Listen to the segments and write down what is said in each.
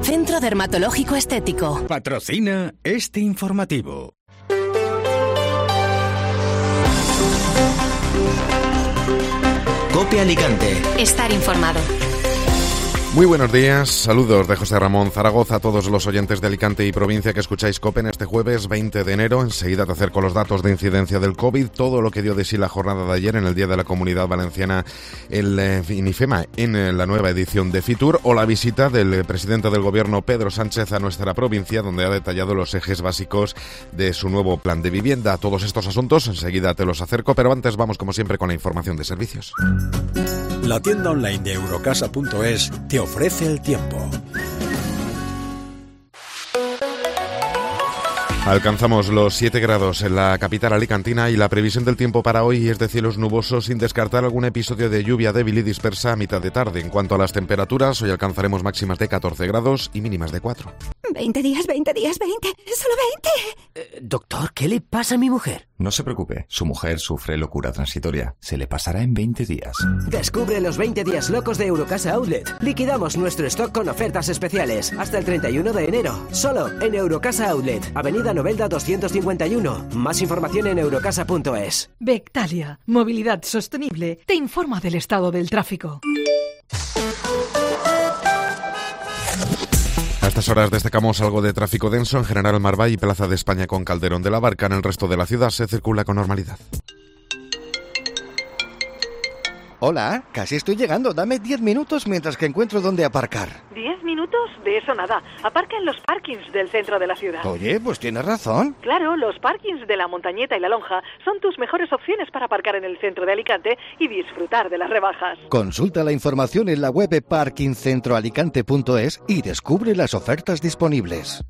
Centro Dermatológico Estético. Patrocina este informativo. COPE Alicante. Estar informado. Muy buenos días, saludos de José Ramón Zaragoza a todos los oyentes de Alicante y provincia que escucháis COPE en este jueves 20 de enero. Enseguida te acerco los datos de incidencia del COVID, todo lo que dio de sí la jornada de ayer en el Día de la Comunidad Valenciana, el INIFEMA, en la nueva edición de Fitur, o la visita del presidente del Gobierno, Pedro Sánchez, a nuestra provincia, donde ha detallado los ejes básicos de su nuevo plan de vivienda. Todos estos asuntos enseguida te los acerco, pero antes vamos como siempre con la información de servicios. La tienda online de Eurocasa.es te ofrece el tiempo. Alcanzamos los 7 grados en la capital alicantina y la previsión del tiempo para hoy es de cielos nubosos sin descartar algún episodio de lluvia débil y dispersa a mitad de tarde. En cuanto a las temperaturas, hoy alcanzaremos máximas de 14 grados y mínimas de 4. 20 días, 20, solo 20. Doctor, ¿qué le pasa a mi mujer? No se preocupe, su mujer sufre locura transitoria. Se le pasará en 20 días. Descubre los 20 días locos de Eurocasa Outlet. Liquidamos nuestro stock con ofertas especiales hasta el 31 de enero. Solo en Eurocasa Outlet, Avenida Novelda 251. Más información en eurocasa.es. Bectalia, movilidad sostenible, te informa del estado del tráfico. A estas horas destacamos algo de tráfico denso en General Marbay y Plaza de España con Calderón de la Barca. En el resto de la ciudad se circula con normalidad. Hola, casi estoy llegando. Dame 10 minutos mientras que encuentro dónde aparcar. ¿10 minutos? De eso nada. Aparca en los parkings del centro de la ciudad. Oye, pues tienes razón. Claro, los parkings de la Montañeta y la Lonja son tus mejores opciones para aparcar en el centro de Alicante y disfrutar de las rebajas. Consulta la información en la web parkingcentroalicante.es y descubre las ofertas disponibles.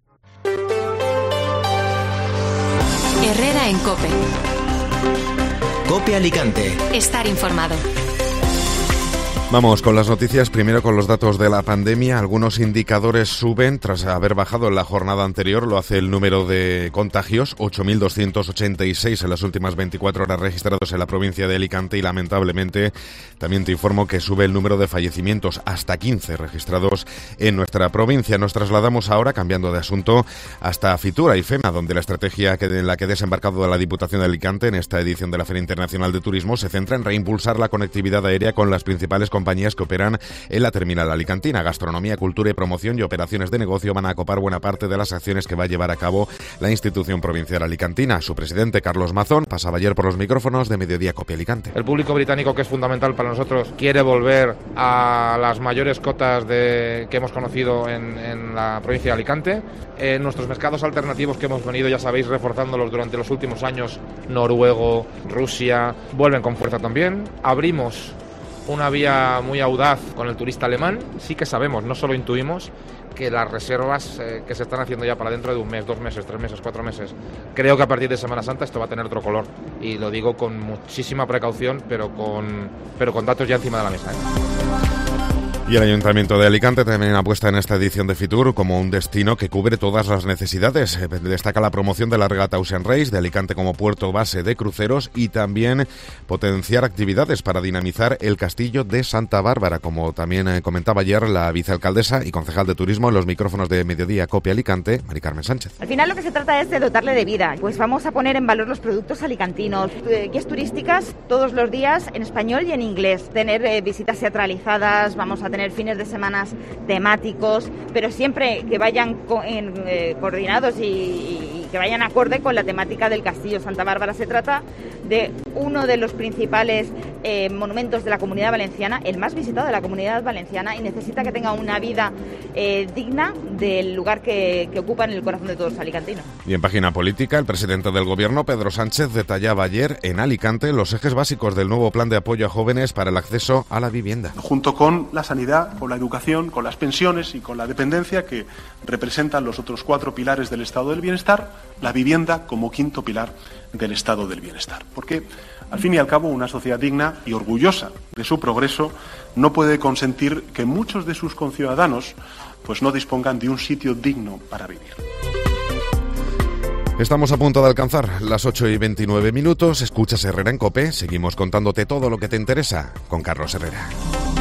Herrera en COPE. COPE Alicante. Estar informado. Vamos con las noticias, primero con los datos de la pandemia. Algunos indicadores suben tras haber bajado en la jornada anterior. Lo hace el número de contagios, 8.286 en las últimas 24 horas registrados en la provincia de Alicante y lamentablemente también te informo que sube el número de fallecimientos, hasta 15 registrados en nuestra provincia. Nos trasladamos ahora, cambiando de asunto, hasta Fitur, IFEMA, donde la estrategia en la que ha desembarcado la Diputación de Alicante en esta edición de la Feria Internacional de Turismo se centra en reimpulsar la conectividad aérea con las principales compañías que operan en la terminal alicantina. Gastronomía, cultura y promoción y operaciones de negocio van a copar buena parte de las acciones que va a llevar a cabo la institución provincial alicantina. Su presidente, Carlos Mazón, pasaba ayer por los micrófonos de Mediodía COPE Alicante. El público británico, que es fundamental para nosotros, quiere volver a las mayores cotas que hemos conocido en la provincia de Alicante. Nuestros mercados alternativos que hemos venido, ya sabéis, reforzándolos durante los últimos años, Noruego, Rusia, vuelven con fuerza también. Abrimos una vía muy audaz con el turista alemán. Sí que sabemos, no solo intuimos, que las reservas que se están haciendo ya para dentro de un mes, 2 meses, 3 meses, 4 meses, creo que a partir de Semana Santa esto va a tener otro color. Y lo digo con muchísima precaución, pero con datos ya encima de la mesa, ¿eh? Y el Ayuntamiento de Alicante también apuesta en esta edición de Fitur como un destino que cubre todas las necesidades. Destaca la promoción de la regata Ocean Race de Alicante como puerto base de cruceros y también potenciar actividades para dinamizar el castillo de Santa Bárbara, como también comentaba ayer la vicealcaldesa y concejal de turismo en los micrófonos de Mediodía COPE Alicante, Mari Carmen Sánchez. Al final lo que se trata es de dotarle de vida. Pues vamos a poner en valor los productos alicantinos, guías turísticas todos los días en español y en inglés, tener visitas teatralizadas, vamos a tener fines de semana temáticos, pero siempre que vayan coordinados y que vayan acorde con la temática del Castillo Santa Bárbara. Se trata de uno de los principales monumentos de la Comunidad Valenciana, el más visitado de la Comunidad Valenciana, y necesita que tenga una vida digna del lugar que ocupa en el corazón de todos los alicantinos. Y en página política, el presidente del Gobierno, Pedro Sánchez, detallaba ayer en Alicante los ejes básicos del nuevo plan de apoyo a jóvenes para el acceso a la vivienda. Junto con la sanidad, con la educación, con las pensiones y con la dependencia, que representan los otros 4 pilares del estado del bienestar, la vivienda como 5º pilar del estado del bienestar. Porque, al fin y al cabo, una sociedad digna y orgullosa de su progreso no puede consentir que muchos de sus conciudadanos pues no dispongan de un sitio digno para vivir. Estamos a punto de alcanzar las 8:29. Escuchas Herrera en COPE. Seguimos contándote todo lo que te interesa con Carlos Herrera.